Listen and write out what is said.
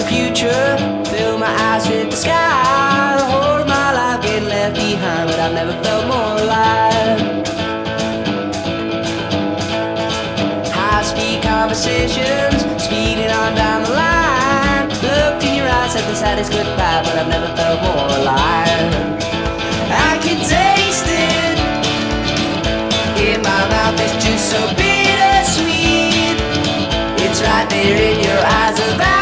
future, fill my eyes with the sky. The whole of my life getting left behind, but I've never felt more alive. High-speed conversations, speeding on down the line. Looked in your eyes, said the saddest goodbye, but I've never felt more alive. I can taste it in my mouth, it's just so bittersweet. It's right there in your eyes of